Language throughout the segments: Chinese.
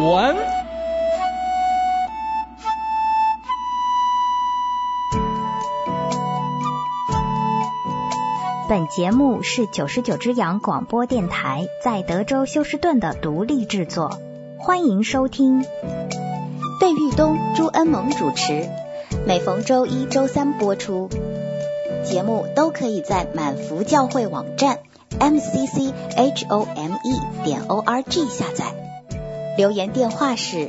文。 本节目是99只羊广播电台在德州休斯顿的独立制作，欢迎收听。费玉东、朱恩萌主持，每逢周一、周三播出。节目都可以在满福教会网站 mcchome.org 下载。留言电话是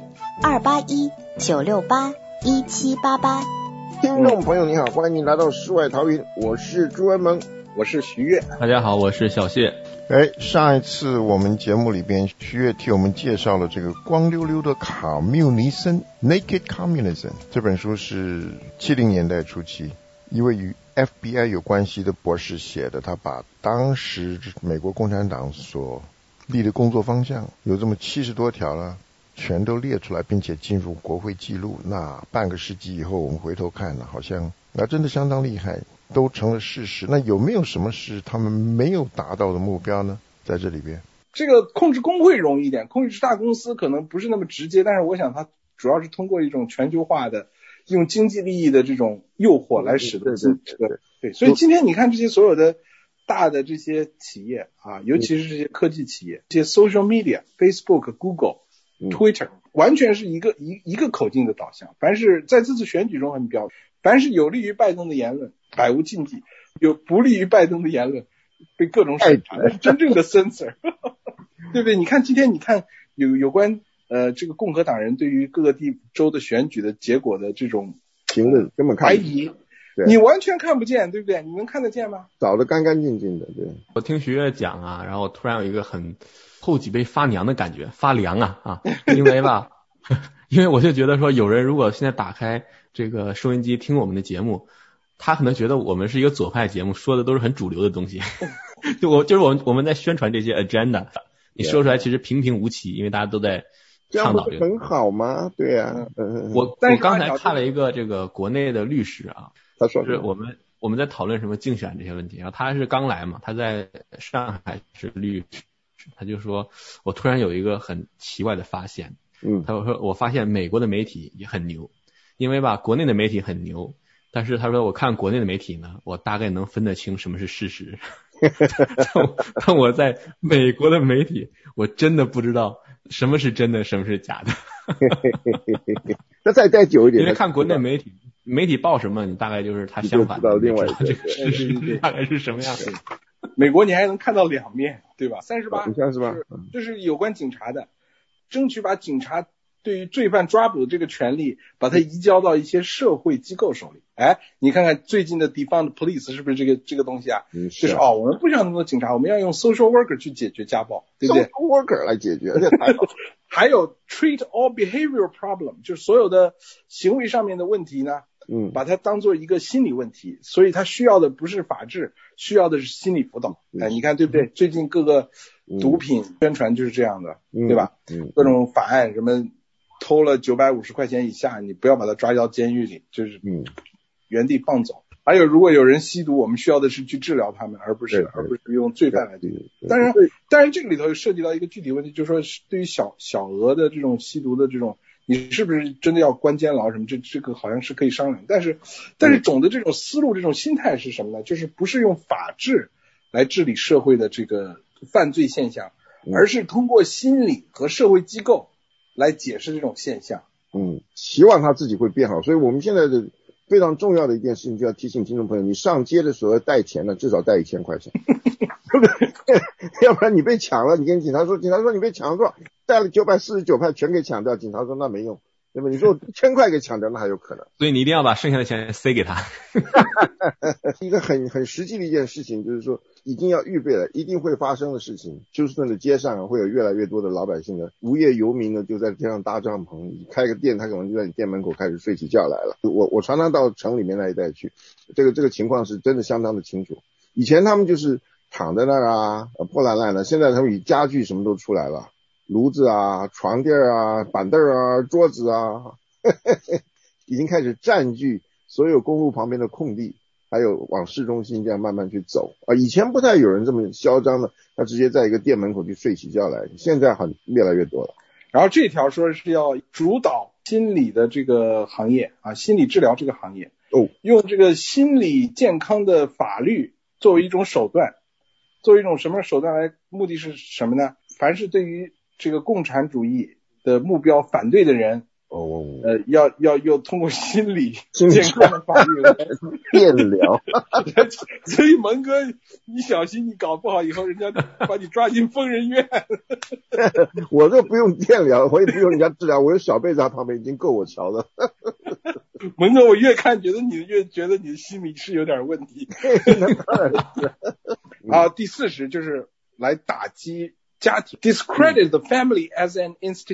281-968-1788。 听众朋友你好，欢迎来到世外桃源，我是朱恩萌， 我是徐悦。 大家好，我是小谢。 上一次我们节目里边，徐悦替我们介绍了这个光溜溜的卡缪尼森 Naked Communism 这本书，是70年代初期一位与 FBI 有关系的博士写的，他把当时美国共产党所立的工作方向有这么70多条了，全都列出来，并且进入国会记录。那半个世纪以后我们回头看了，好像真的相当厉害，都成了事实。那有没有什么是他们没有达到的目标呢？在这里边， 这个控制工会容易一点，控制大公司可能不是那么直接，但是我想它主要是通过一种全球化的用经济利益的这种诱惑来使得对，所以今天你看这些所有的大的这些企业啊，尤其是这些科技企业，这些 social media Facebook、Google、Twitter 完全是一个口径的导向。凡是在这次选举中很标准，凡是有利于拜登的言论百无禁忌，有不利于拜登的言论被各种审查，是真正的 censor 对不对？你看今天你看有关这个共和党人对于各个地州的选举的结果的这种评论根本看怀疑，你完全看不见，对不对？你能看得见吗？ 找得干干净净的。对， 我听徐悦讲啊，然后突然有一个很后脊背发凉的感觉，发凉啊，因为我就觉得说，有人如果现在打开这个收音机听我们的节目，他可能觉得我们是一个左派节目，说的都是很主流的东西。就是我们在宣传这些 agenda， 你说出来其实平平无奇，因为大家都在倡导这个。 很好吗？对啊， 我刚才看了一个这个国内的律师啊， 他说是我们在讨论什么竞选这些问题，然后他是刚来嘛，他在上海是律师，他就说我突然有一个很奇怪的发现，他说我发现美国的媒体也很牛，因为国内的媒体很牛，但是他说我看国内的媒体呢，我大概能分得清什么是事实。但我在美国的媒体，我真的不知道什么是真的，什么是假的。 那再待久一点， 因为看国内媒体报什么，你大概就是他相反的， 另外这个事实大概是什么样的。 美国你还能看到两面，对吧 ？38 就是有关警察的，争取把警察对于罪犯抓捕的这个权利，把它移交到一些社会机构手里。你看看最近的 defund police 是不是这个东西啊？就是我们不需要那么多警察，我们要用 social worker 去解决家暴，对不对 ？social worker 来解决， 还有 treat all behavioral problem， 就是所有的行为上面的问题呢，把它当做一个心理问题，所以它需要的不是法治，需要的是心理辅导。你看对不对？最近各个毒品宣传就是这样的，对吧？各种法案什么偷了950块钱以下，你不要把他抓到监狱里，就是原地放走。还有如果有人吸毒，我们需要的是去治疗他们，而不是用罪犯来解决。当然这个里头涉及到一个具体问题，就是说对于小额的这种吸毒的这种，你是不是真的要关监牢什么，这个好像是可以商量。但是总的这种思路，这种心态是什么呢？就是不是用法治来治理社会的这个犯罪现象，而是通过心理和社会机构来解释这种现象。 希望他自己会变好。所以我们现在的非常重要的一件事情，就要提醒听众朋友，你上街的时候带钱呢，至少带1000块钱，对不对？要不然你被抢了，你跟警察说你被抢了，带了949块全给抢掉，警察说那没用，对吧？你说我1000块给抢掉，那还有可能。 所以你一定要把剩下的钱塞给他。 一个很实际的一件事情，就是说一定要预备了，一定会发生的事情。休斯顿的街上会有越来越多的老百姓的无业游民呢，就在街上搭帐篷，开个店，他可能就在你店门口开始睡起觉来了。我常常到城里面那一带去，这个情况是真的相当的清楚。以前他们就是躺在那儿破烂烂的，现在他们以家具什么都出来了，炉子啊、床垫啊、板凳啊、桌子啊，已经开始占据所有公路旁边的空地，还有往市中心这样慢慢去走以前不太有人这么嚣张的，他直接在一个店门口去睡起觉来，现在越来越多了。 然后这条说是要主导心理的这个行业啊，心理治疗这个行业，用这个心理健康的法律作为一种手段，作为一种什么手段来，目的是什么呢？凡是对于这个共产主义的目标反对的人，要通过心理健康的法律来电疗。 所以蒙哥，你小心，你搞不好以后人家把你抓进疯人院。 我这不用电疗，我也不用人家治疗，我有小被子在旁边已经够我瞧了。 蒙哥，我越看越觉得你的心理是有点问题。啊，第40就是来打击家庭 ，discredit the family as an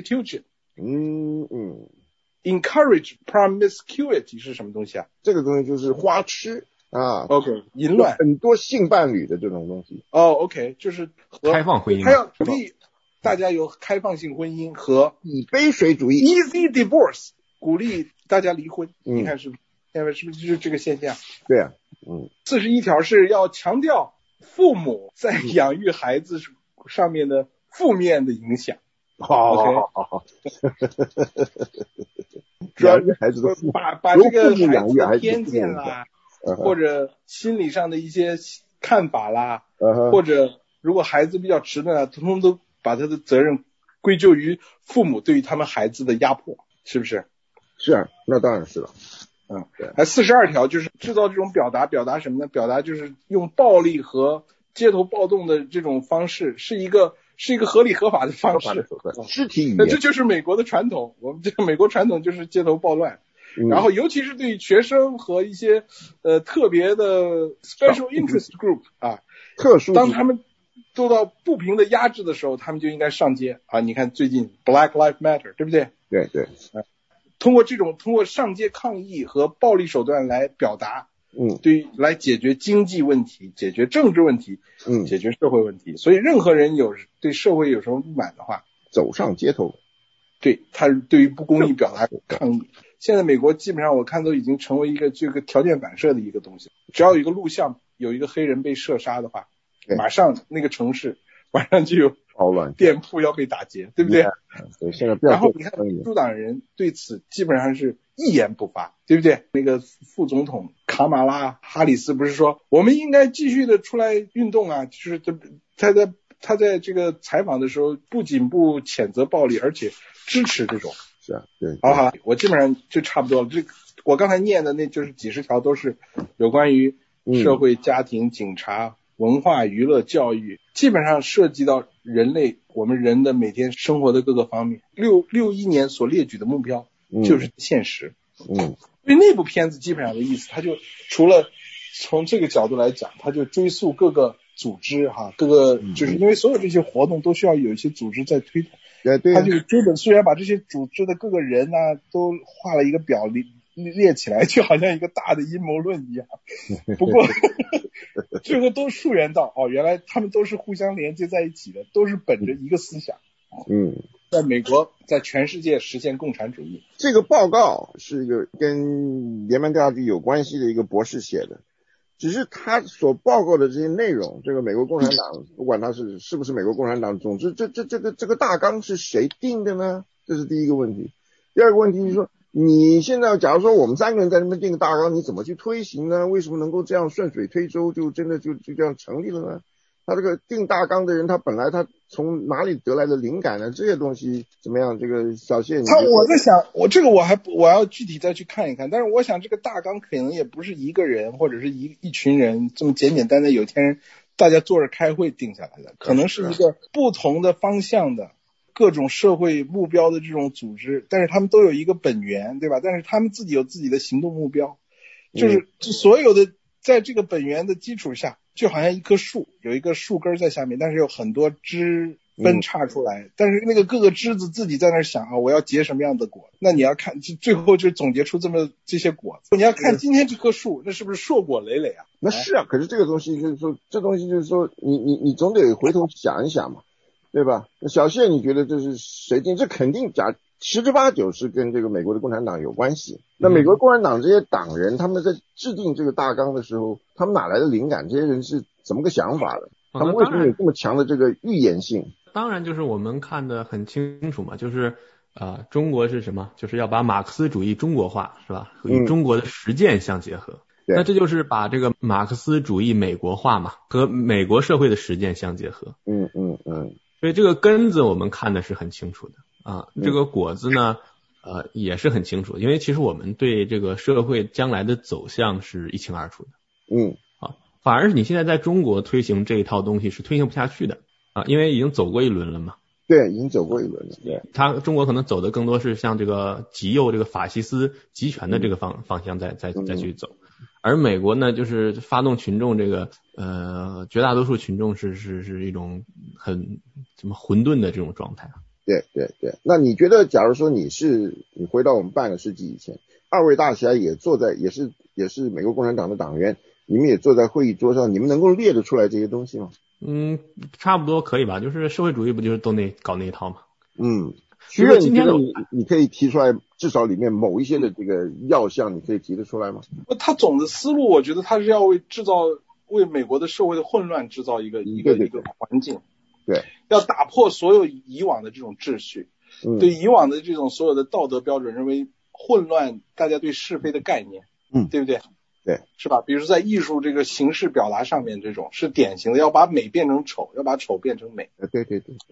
institution。encourage promiscuity 是什么东西啊？ 这个东西就是花痴啊 ，OK， 淫乱， 很多性伴侣的这种东西。 OK， 就是开放婚姻， 他要鼓励大家有开放性婚姻和以杯水主义 easy divorce， 鼓励大家离婚。你看是不是？现在是不是就是这个现象？ 对啊 ，41条是要强调父母在养育孩子上面的负面的影响。 好，养育孩子的把这个孩子的偏见啦，或者心理上的一些看法啦，或者如果孩子比较迟钝啊，统统都把他的责任归咎于父母对于他们孩子的压迫，是不是？ 是啊，那当然是了。 对。42条就是制造这种表达什么呢？表达就是用暴力和街头暴动的这种方式，是一个合理合法的方式， 肢体语言。 那这就是美国的传统，我们这个美国传统就是街头暴乱，然后尤其是对学生和一些特别的 special interest group 啊， 特殊， 当他们受到不平的压制的时候，他们就应该上街啊！你看最近 Black Lives Matter， 对不对？ 对， 通过上街抗议和暴力手段来表达。对于来解决经济问题、解决政治问题、解决社会问题，所以任何人对社会有什么不满的话， 走上街头， 对他对于不公义表达抗议。现在美国基本上我看都已经成为一个这个条件反射的一个东西，只要有一个录像，有一个黑人被射杀的话，马上那个城市晚上就有店铺要被打劫，对不对？ 对，现在然后你看民主党人对此基本上是一言不发，对不对？那个副总统卡马拉哈里斯不是说我们应该继续的出来运动啊，就是他在这个采访的时候不仅不谴责暴力，而且支持这种。 是啊，对。 好，我基本上就差不多了。我刚才念的那就是几十条都是有关于社会、家庭、警察、文化、娱乐、教育，基本上涉及到我们人的每天生活的各个方面。61年所列举的目标就是现实。所以那部片子基本上的意思，它就除了从这个角度来讲，它就追溯各个组织各个就是因为所有这些活动都需要有一些组织在推动。 对， 他就追本溯源，把这些组织的各个人都画了一个表列起来，就好像一个大的阴谋论一样。不过最后都溯源到原来他们都是互相连接在一起的，都是本着一个思想。在美国，在全世界实现共产主义。 这个报告是一个跟联邦调查局有关系的一个博士写的，只是他所报告的这些内容，这个美国共产党，不管他是不是美国共产党，总之这个大纲是谁定的呢？这是第一个问题。第二个问题是说，你现在假如说我们3个人在那边定个大纲，你怎么去推行呢？为什么能够这样顺水推舟，就真的就这样成立了呢？他这个定大纲的人，他本来他从哪里得来的灵感呢？这些东西怎么样？这个小谢， 我在想，我要具体再去看一看。但是我想这个大纲可能也不是一个人或者是一群人这么简简单单有一天大家坐着开会定下来的，可能是一个不同的方向的各种社会目标的这种组织，但是他们都有一个本源，对吧？但是他们自己有自己的行动目标，就是所有的在这个本源的基础下，就好像一棵树，有一个树根在下面，但是有很多枝分叉出来，但是那个各个枝子自己在那想我要结什么样的果，那你要看最后就总结出这些果子。你要看今天这棵树，那是不是硕果累累啊？ 那是啊，可是这个东西就是说，你总得回头想一想嘛，对吧？那小谢你觉得这是谁定？这肯定十之八九是跟这个美国的共产党有关系。那美国共产党这些党人，他们在制定这个大纲的时候，他们哪来的灵感？这些人是怎么个想法的？他们为什么有这么强的这个预言性？ 当然就是我们看得很清楚嘛，就是中国是什么？就是要把马克思主义中国化，是吧？与中国的实践相结合。那这就是把这个马克思主义美国化嘛，和美国社会的实践相结合。所以这个根子我们看的是很清楚的啊，这个果子呢，也是很清楚，因为其实我们对这个社会将来的走向是一清二楚的。反而是你现在在中国推行这一套东西是推行不下去的啊，因为已经走过一轮了嘛。 对，已经走过一轮了。对， 中国可能走的更多是像这个极右这个法西斯集权的这个方向再去走。而美国呢，就是发动群众这个绝大多数群众是一种很什么混沌的这种状态。 对。那你觉得，假如说你回到我们半个世纪以前，二位大侠也是美国共产党的党员，你们也坐在会议桌上，你们能够列得出来这些东西吗？ 差不多可以吧，就是社会主义不就是都搞那一套吗？ 其实今天你可以提出来，至少里面某一些的这个要项，你可以提得出来吗？ 他总的思路，我觉得他是要为美国的社会的混乱制造一个环境， 对， 要打破所有以往的这种秩序，对以往的这种所有的道德标准认为混乱大家对是非的概念，对不对？ 对， 是吧？比如说在艺术这个形式表达上面，这种是典型的，要把美变成丑，要把丑变成美。 对，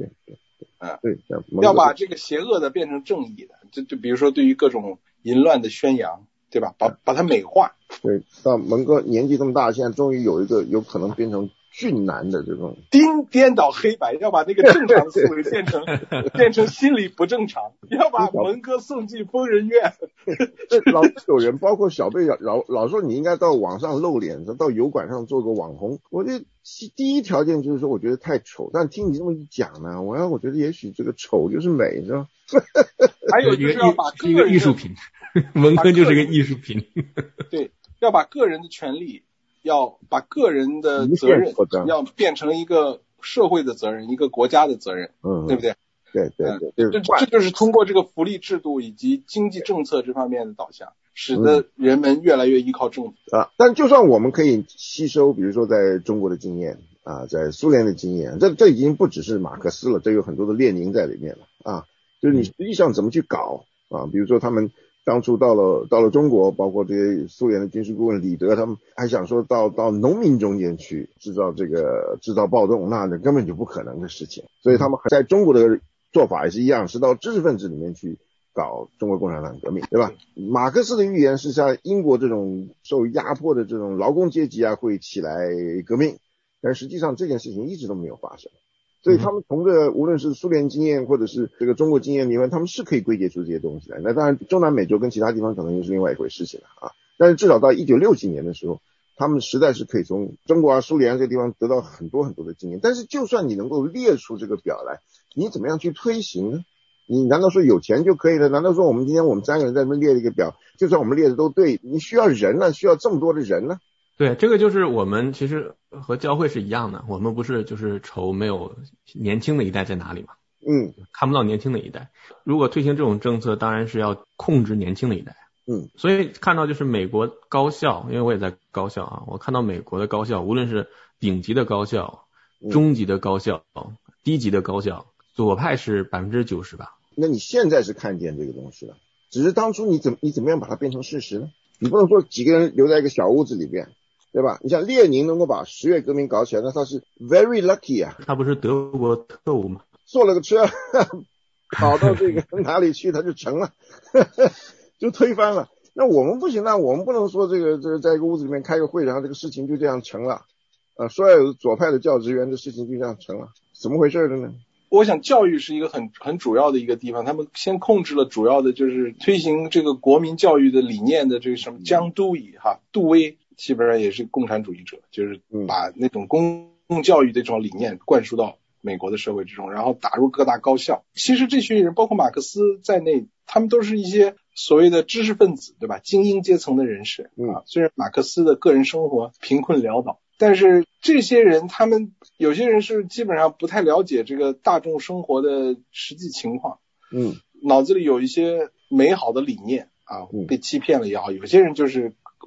要把这个邪恶的变成正义的，就比如说对于各种淫乱的宣扬，对吧？把它美化。 对，到蒙哥年纪这么大，现在终于有一个有可能变成俊男的这种颠倒黑白，要把那个正常思维变成心理不正常，要把蒙哥送进疯人院。 老是有人，包括小贝老说你应该到网上露脸，到油管上做个网红。我觉得第一条件就是说，我觉得太丑，但听你这么一讲呢，我觉得也许这个丑就是美，是吧？ 还有就是要把一个艺术品，文科就是个艺术品。 对，要把个人的权利，要把个人的责任要变成一个社会的责任，一个国家的责任，对不对？ 对， 这就是通过这个福利制度以及经济政策这方面的导向，使得人们越来越依靠政府但就算我们可以吸收，比如说在中国的经验在苏联的经验，这已经不只是马克思了，这有很多的列宁在里面了就是你实际上怎么去搞比如说他们当初到了中国，包括这些苏联的军事顾问李德，他们还想说到农民中间去制造暴动，那根本就不可能的事情。所以他们在中国的做法也是一样，是到知识分子里面去搞中国共产党革命，对吧？马克思的预言是像英国这种受压迫的这种劳工阶级会起来革命，但实际上这件事情一直都没有发生。所以他们从无论是苏联经验或者是这个中国经验里面，他们是可以归结出这些东西来。那当然中南美洲跟其他地方可能又是另外一回事情了但是至少到1960几年的时候，他们实在是可以从中国苏联这个地方得到很多很多的经验。但是就算你能够列出这个表来，你怎么样去推行呢？你难道说有钱就可以了？难道说我们今天我们3个人在那边列了一个表，就算我们列的都对，你需要人呢？需要这么多的人呢？ 对，这个就是我们其实和教会是一样的，我们不是就是愁没有年轻的一代在哪里嘛？看不到年轻的一代。如果推行这种政策，当然是要控制年轻的一代。所以看到就是美国高校，因为我也在高校我看到美国的高校，无论是顶级的高校、中级的高校、低级的高校，左派是90%吧。 那你现在是看见这个东西了，只是当初你怎么样把它变成事实呢？你不能说几个人留在一个小屋子里边，对吧？你像列宁能够把10月革命搞起来，那他是 very lucky 他不是德国特务吗？ 坐了个车跑到这个哪里去，他就成了就推翻了。那我们不行，那我们不能说这个在一个屋子里面开个会，然后这个事情就这样成了所有左派的教职员的事情就这样成了，怎么回事的呢？ 我想教育是一个很主要的一个地方，他们先控制了主要的就是推行这个国民教育的理念的这个什么江都以杜威基本上也是共产主义者，就是把那种公共教育的这种理念灌输到美国的社会之中，然后打入各大高校。其实这群人包括马克思在内，他们都是一些所谓的知识分子，对吧？精英阶层的人士虽然马克思的个人生活贫困潦倒，但是这些人他们有些人是基本上不太了解这个大众生活的实际情况，脑子里有一些美好的理念被欺骗了也好，有些人就是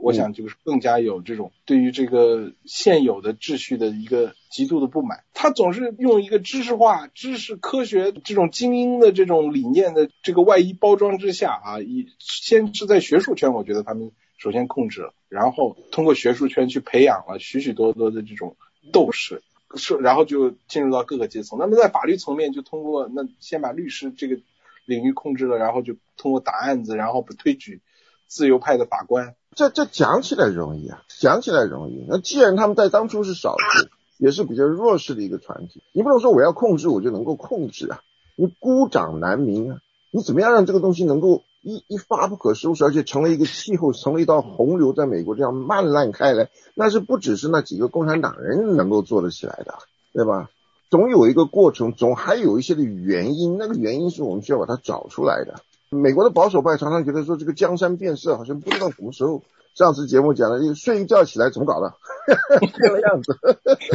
我想就是更加有这种对于这个现有的秩序的一个极度的不满。他总是用一个知识化、知识科学这种精英的这种理念的这个外衣包装之下啊，先是在学术圈，我觉得他们首先控制了，然后通过学术圈去培养了许许多多的这种斗士，然后就进入到各个阶层。那么在法律层面就通过先把律师这个领域控制了，然后就通过打案子，然后推举自由派的法官。 这讲起来容易啊，讲起来容易。那既然他们在当初是少数，也是比较弱势的一个团体，你不能说我要控制我就能够控制啊，你孤掌难鸣啊，你怎么样让这个东西能够一发不可收拾，而且成了一个气候，成了一道洪流，在美国这样漫滥开来，那是不只是那几个共产党人能够做得起来的，对吧？总有一个过程，总还有一些的原因，那个原因是我们需要把它找出来的。美国的保守派常常觉得说这个江山变色，好像不知道什么时候。上次节目讲的，睡一觉起来怎么搞的，这个样子。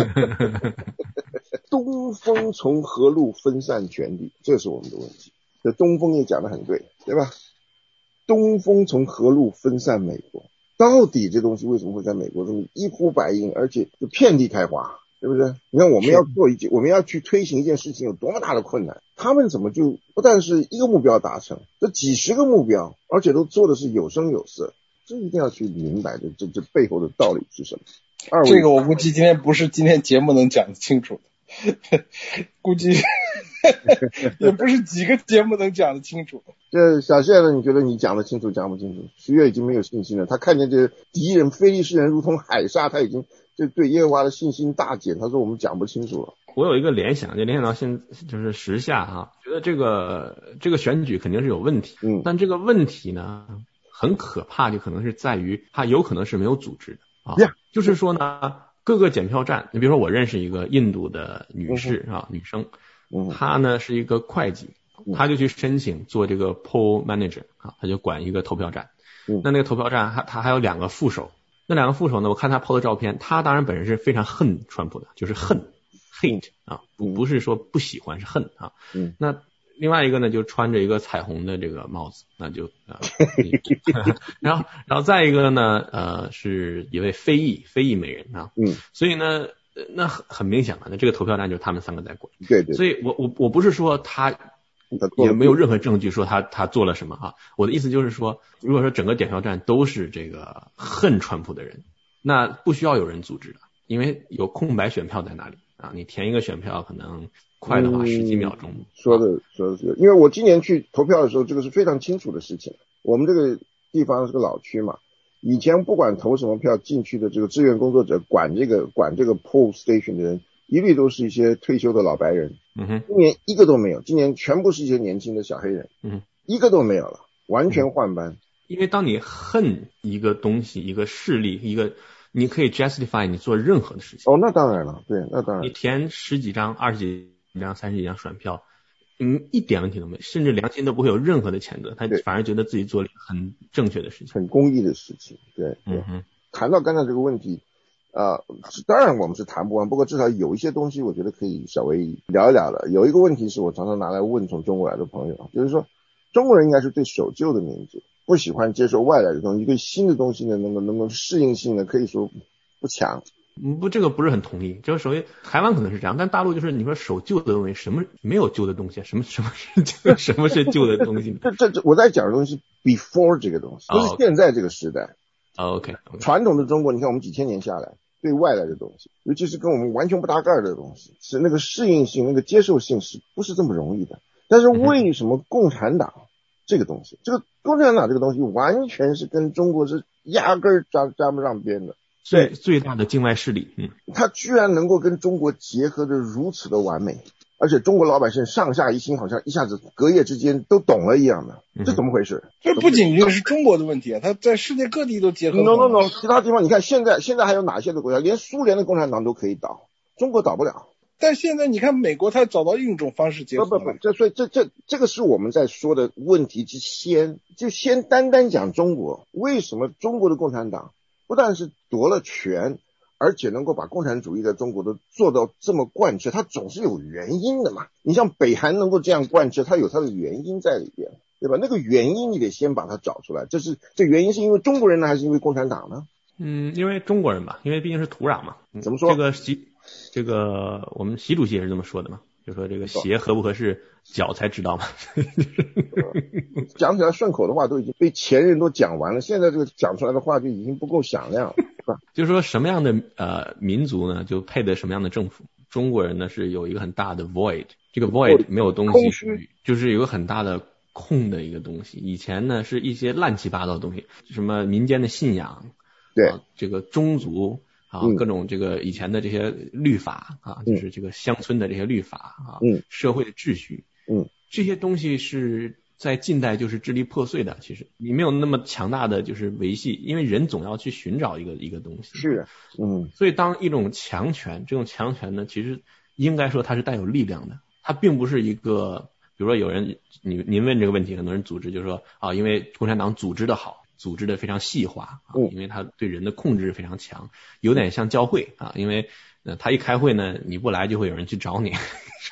东风从何路分散权力，这是我们的问题。这东风也讲得很对，对吧？东风从何路分散美国，到底这东西为什么会在美国这么一呼百应，而且就遍地开花，对不对？你看我们要去推行一件事情有多么大的困难，他们怎么就不但是一个目标达成，这几十个目标，而且都做的是有声有色，这一定要去明白这背后的道理是什么。 这个我估计不是今天节目能讲得清楚的，估计也不是几个节目能讲得清楚。 这小谢呢，你觉得你讲得清楚讲不清楚？徐悦已经没有信心了，他看见这敌人非利士人如同海沙，他已经就对耶和华的信心大减，他说我们讲不清楚了。 我有一个联想，就联想到就是时下哈，觉得这个选举肯定是有问题，但这个问题呢很可怕，就可能是在于它有可能是没有组织的啊。就是说呢，各个检票站，你比如说我认识一个印度的女士啊，女生，她呢是一个会计，她就去申请做这个 poll manager 啊，她就管一个投票站。那个投票站她还有2个副手，那2个副手呢，我看她 po 的照片，她当然本人是非常恨川普的，就是hate 啊，不是说不喜欢，是恨啊。那另外一个呢，就穿着一个彩虹的这个帽子，那就然后再一个呢，是一位非裔美人啊，所以呢，那很明显嘛，那这个投票站就是他们3个在管， 对， 所以我不是说他也没有任何证据说他做了什么啊，我的意思就是说，如果说整个检票站都是这个恨川普的人，那不需要有人组织的，因为有空白选票在那里啊，你填一个选票可能快的话10几秒钟。 说的是，因为我今年去投票的时候，这个是非常清楚的事情。我们这个地方是个老区嘛，以前不管投什么票进去的这个志愿工作者，管这个 poll station 的人，一律都是一些退休的老白人。今年一个都没有，今年全部是一些年轻的小黑人。一个都没有了，完全换班。 因为当你恨一个东西、一个势力、你可以 justify 你做任何的事情。 那当然了，对，那当然。 你填10几张、20几张、30几张选票，一点问题都没有，甚至良心都不会有任何的谴责，他反而觉得自己做了很正确的事情， 很公益的事情。对，谈到刚才这个问题，当然我们是谈不完，不过至少有一些东西我觉得可以稍微聊一聊的。有一个问题是我常常拿来问从中国来的朋友，就是说中国人应该是对守旧的民族，不喜欢接受外来的东西，对新的东西呢能够适应性呢可以说不强。 这个不是很同意，就是所谓台湾可能是这样，但大陆就是你说守旧的东西，什么没有旧的东西，什么是旧的东西？ 这我在讲的东西 before 这个东西，不是现在这个时代。 OK， 传统的中国，你看我们几千年下来，对外来的东西，尤其是跟我们完全不搭盖的东西，是那个适应性、那个接受性是不是这么容易的？但是为什么共产党这个东西，这个共产党这个东西完全是跟中国是压根儿沾不上边的？ 最大的境外势力， 他居然能够跟中国结合的如此的完美，而且中国老百姓上下一心，好像一下子隔夜之间都懂了一样的，这怎么回事？ 这不仅仅是中国的问题啊，他在世界各地都结合。 No， 其他地方你看现在还有哪些的国家，连苏联的共产党都可以倒，中国倒不了。 但现在你看美国，他找到另一种方式结合。 不，所以这个是我们在说的问题之先，就先单讲中国，为什么中国的共产党不但是夺了权，而且能够把共产主义在中国都做到这么贯彻，它总是有原因的嘛。你像北韩能够这样贯彻，它有它的原因在里边。 对吧？那个原因你得先把它找出来，这原因是因为中国人呢，还是因为共产党呢？ 因为中国人吧，因为毕竟是土壤嘛。 怎么说？ 这个我们习主席也是这么说的嘛，就说这个鞋合不合适，脚才知道嘛。 讲起来顺口的话都已经被前人都讲完了，现在这个讲出来的话就已经不够响亮了，是吧？ 就是说什么样的民族呢，就配得什么样的政府。中国人呢是有一个很大的 void， 这个 void 没有东西，就是有个很大的空的一个东西。以前呢是一些乱七八糟的东西，什么民间的信仰， 对， 这个宗族啊，各种这个以前的这些律法啊，就是这个乡村的这些律法啊，社会的秩序，这些东西是在近代就是支离破碎的。其实你没有那么强大的就是维系，因为人总要去寻找一个东西。 是， 所以当一种强权，这种强权呢，其实应该说它是带有力量的，它并不是一个，比如说有人您问这个问题，很多人组织就是说啊，因为共产党组织的好，组织的非常细化啊，因为他对人的控制非常强，有点像教会啊，因为他一开会呢，你不来就会有人去找你，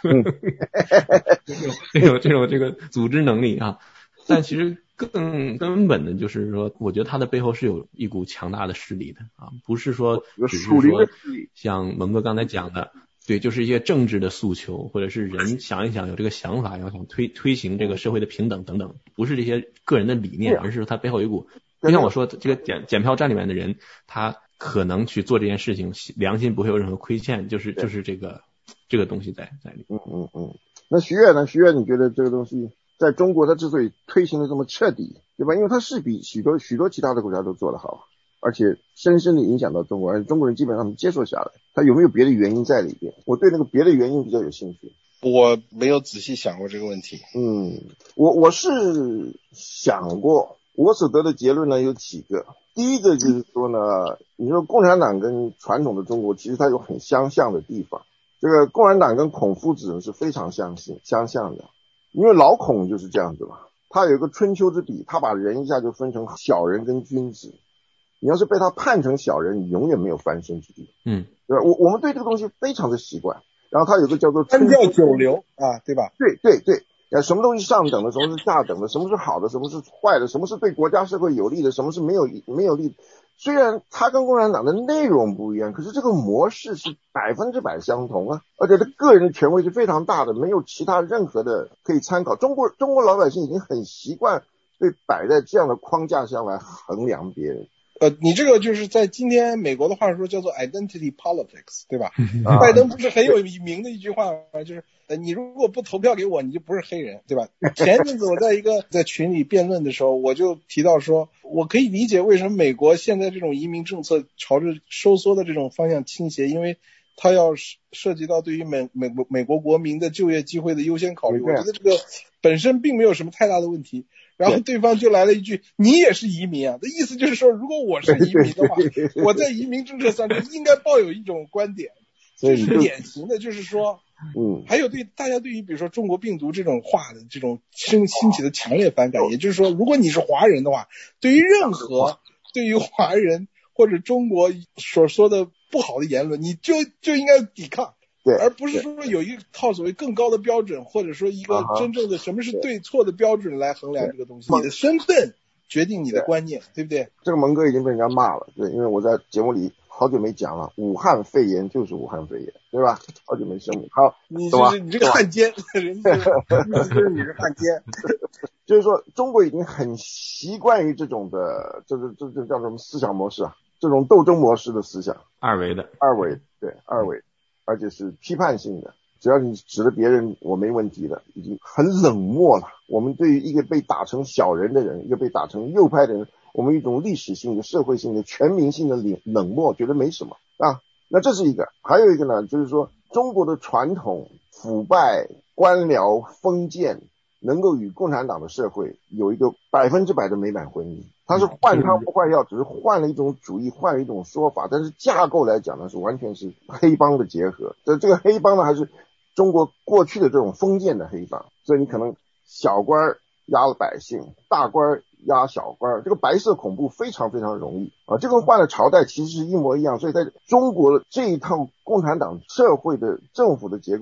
有这种这个组织能力啊。但其实更根本的就是说，我觉得它的背后是有一股强大的势力的啊，不是说只是说像蒙哥刚才讲的，对，就是一些政治的诉求，或者是人想一想有这个想法，要想推行这个社会的平等等等，不是这些个人的理念，而是它背后有一股，就像我说这个检票站里面的人，他可能去做这件事情，良心不会有任何亏欠，就是这个东西在里。 那徐悦呢？徐悦，你觉得这个东西在中国它之所以推行的这么彻底，对吧？因为它是比许多其他的国家都做得好，而且深深的影响到中国，而且中国人基本上接受下来。它有没有别的原因在里边？我对那个别的原因比较有兴趣。 我没有仔细想过这个问题。 我是想过，我所得的结论呢有几个。第一个就是说呢，你说共产党跟传统的中国其实它有很相像的地方。这个共产党跟孔夫子是非常相像的，因为老孔就是这样子嘛，他有一个春秋之笔，他把人一下就分成小人跟君子，你要是被他判成小人，你永远没有翻身之地。对吧？我们对这个东西非常的习惯，然后他有个叫做三教九流啊，对吧？ 对，什么东西上等的，什么是下等的，什么是好的，什么是坏的，什么是对国家社会有利的，什么是没有利的。虽然它跟共产党的内容不一样，可是这个模式是100%相同啊，而且他个人的权威是非常大的，没有其他任何的可以参考。中国老百姓已经很习惯被摆在这样的框架下来衡量别人。 你这个就是在今天美国的话说叫做 identity politics， 对吧？拜登不是很有名的一句话吗？就是你如果不投票给我，你就不是黑人，对吧？前阵子我在群里辩论的时候，我就提到说，我可以理解为什么美国现在这种移民政策朝着收缩的这种方向倾斜，因为它要涉及到对于美国国民的就业机会的优先考虑。我觉得这个本身并没有什么太大的问题。然后对方就来了一句，你也是移民啊，的意思就是说，如果我是移民的话，我在移民政策上就应该抱有一种观点，这是典型的，就是说，还有大家对于比如说中国病毒这种话的这种兴起的强烈反感，也就是说，如果你是华人的话，对于任何对于华人或者中国所说的不好的言论，你就应该抵抗。而不是说有一套所谓更高的标准，或者说一个真正的什么是对错的标准来衡量这个东西。你的身份决定你的观念，对不对？ 这个蒙哥已经被人家骂了，对，因为我在节目里好久没讲了，武汉肺炎就是武汉肺炎，对吧？好久没声明。好， 你这个汉奸，人家就是你是汉奸。 就是说，中国已经很习惯于这种的，这叫什么思想模式啊？这种斗争模式的思想，二维，而且是批判性的，只要你指着别人我没问题的，已经很冷漠了。我们对于一个被打成小人的人，一个被打成右派的人，我们一种历史性的、社会性的、全民性的冷漠，觉得没什么啊。那这是一个，还有一个呢，就是说中国的传统腐败、官僚、封建，能够与共产党的社会有一个100%的美满婚姻。它是换汤不换药，只是换了一种主义，换了一种说法，但是架构来讲呢，是完全是黑帮的结合。这个黑帮呢，还是中国过去的这种封建的黑帮，所以你可能小官压了百姓，大官压小官，这个白色恐怖非常非常容易啊。这跟换了朝代其实是一模一样，所以在中国这一套共产党社会的政府的结构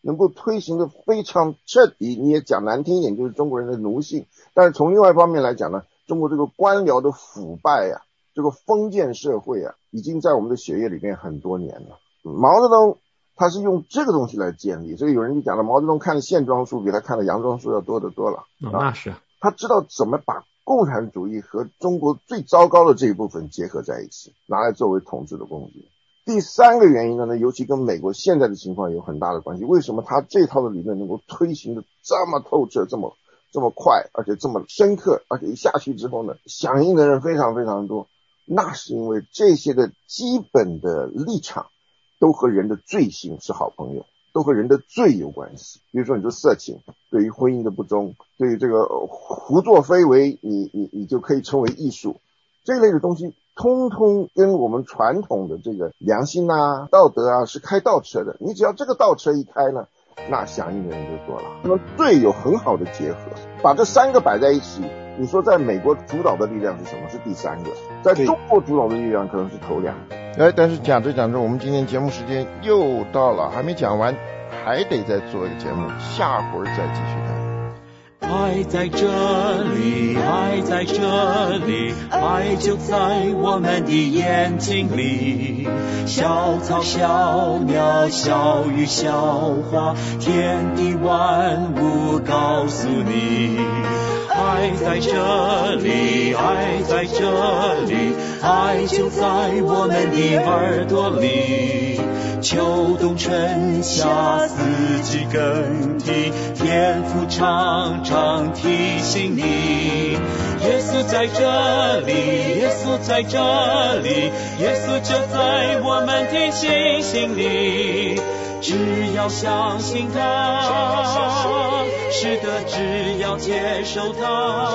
能够推行的非常彻底，你也讲难听一点就是中国人的奴性，但是从另外一方面来讲呢，中国这个官僚的腐败啊，这个封建社会啊，已经在我们的血液里面很多年了。毛泽东他是用这个东西来建立，所以有人就讲了，毛泽东看的线装书比他看的洋装书要多得多了。 那是他知道怎么把共产主义和中国最糟糕的这一部分结合在一起，拿来作为统治的工具。第三个原因呢，尤其跟美国现在的情况有很大的关系。为什么他这套的理论能够推行的这么透彻，这么快，而且这么深刻，而且一下去之后呢，响应的人非常非常多？那是因为这些的基本的立场都和人的罪行是好朋友，都和人的罪有关系。比如说你说色情，对于婚姻的不忠，对于这个胡作非为，你就可以称为艺术，这类的东西通通跟我们传统的这个良心啊、道德啊是开倒车的。你只要这个倒车一开呢，那响应的人就多了。那么罪有很好的结合，把这三个摆在一起，你说在美国主导的力量是什么？是第三个。在中国主导的力量可能是头两个。但是讲着讲着，我们今天节目时间又到了，还没讲完，还得再做一个节目，下回再继续谈。 爱在这里，爱在这里，爱就在我们的眼睛里。小草小鸟小鱼小花，天地万物告诉你。爱在这里，爱在这里，爱就在我们的耳朵里。秋冬春夏四季更替，天父常常提醒你。耶稣在这里，耶稣在这里，耶稣就在我们的心里。只要相信他，是的，只要接受他，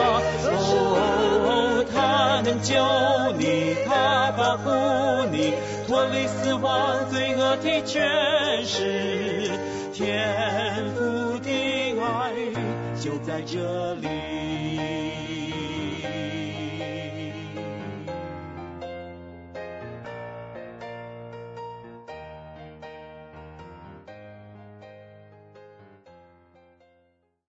他能救你，他保护你，脱离死亡罪恶的权势。天父的爱就在这里。